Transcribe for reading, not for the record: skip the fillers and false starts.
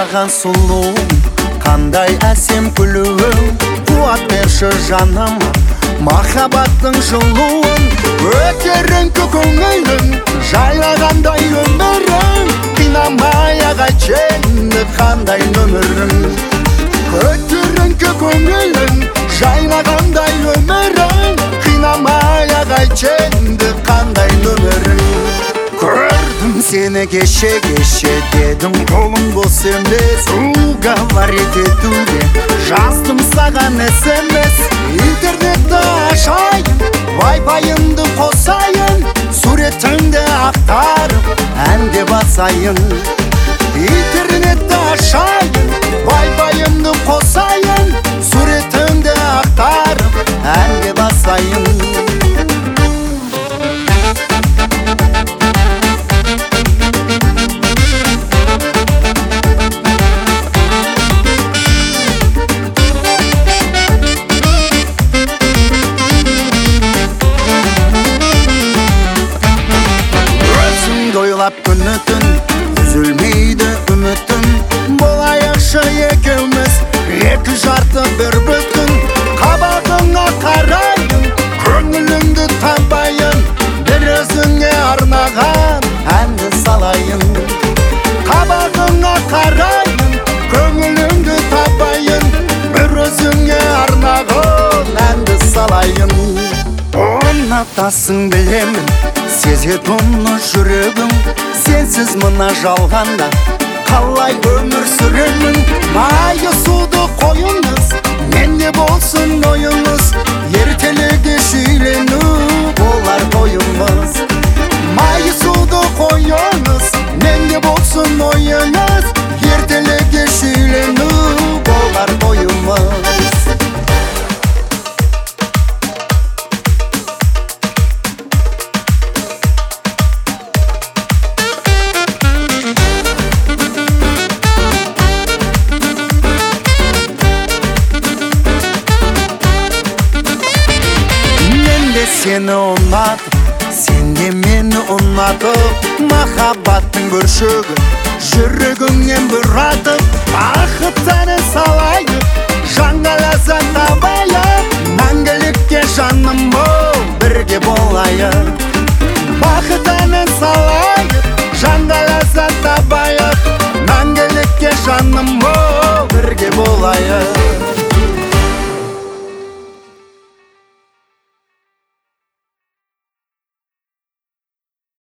жайнаған сұлуым, қандай әсем күлуің, қуат берші жаным махаббаттың жылуын. Көтеріңкі көңілің, жайлағандай өмірің, қинамай ағайт енді қандай нөмірің. Көтеріңкі көңілің, жайлағандай өмірің, қинамай ағайт енді қандай нөмірің. Көрдім сені кеше дедім қолым бос емес, уговорить етуге жаздым саған SMS. Интернетті ашайын, вайфайымды қосайын, суретіңді ақтарып әнге басайын. Интернетті ашайын, вайфайымды қосайын, суретіңді ақтарып әнге басайын. Ойлап күні түн, үзілмейді үмітім, болайықшы екеуміз, екі жарты бір бүтін. Қабағыңа қарайын, көңіліңді табайын, бір өзіңе арнаған әнді салайын. Қабағыңа қарайын, көңіліңді табайын, бір өзіңе арнаған әнді салайын. Ұнатасың білемін, сезет мұны жүрегім, сенсіз мына жалғанда қалай өмір сүремін. Майы суды қойыңыз, менде болсын ойыңыз, ертелеге шүйлену болар тойымыз. Майы суды қойыңыз, менде болсын ойыңыз, ертелеге шүйлену болар тойымыз. Сені ұнатып, сен де мені ұнатып, махаббаттың бүршігі жүрегіңнен бұратып, бақыт әнін салайық, жанға ләззат табайық, мәңгілікке жаным ол бірге болайық. Бақыт әнін салайық, жанға ләззат табайық, мәңгілікке жаным ол бірге болайық.